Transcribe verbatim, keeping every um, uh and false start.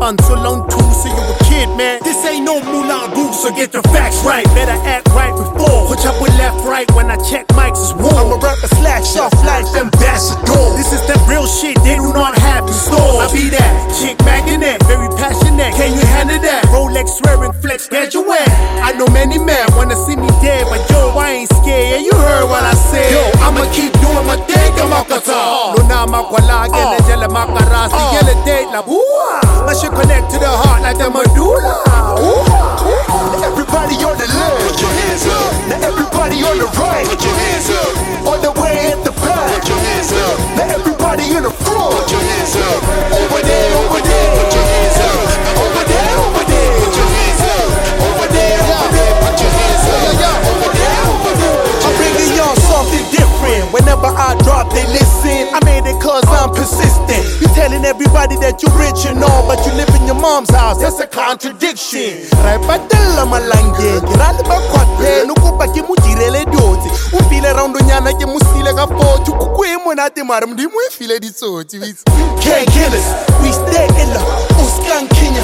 bun so long too, so you a kid, man. This ain't no Moulin Rouge, so get the facts right. Better act right before. Put up with left, right when I check mics is war. I'm a rapper slash soft like ambassador. This is that real shit they do not have in store. I be that chick magnet, very passionate. Can you handle that? Rolex swearing flex, get you wet. I know many men wanna see me dead, but yo, I ain't scared. Yeah, you heard what I said. Yo, I'ma keep doing my thing, I'm a kata. Luna makwala, gele jele makarasi, gele date la bua. My shit connect to the heart like the medulla. Now everybody on the left, put your hands up. Now everybody on the right, put your hands up. On the way at the back, put your hands up. Now everybody in the front, put your hands up. Over there, over there, put your hands up. Over there, over there, put your hands up. Over there, over there, put your hands up. Over there, over there. I'm bringing y'all something different. Whenever I drop, they listen. I made it cause I'm persistent. You telling everybody that you rich and all, but you live in your mom's house. That's a contradiction. Right, but tell my language. Rally back what they no go back in Mujirele Doti. We feel around the Yana, you must feel like a four. You could go in when I demand them. We feel it so. Can't kill us. We stay in the Uskan Kenya.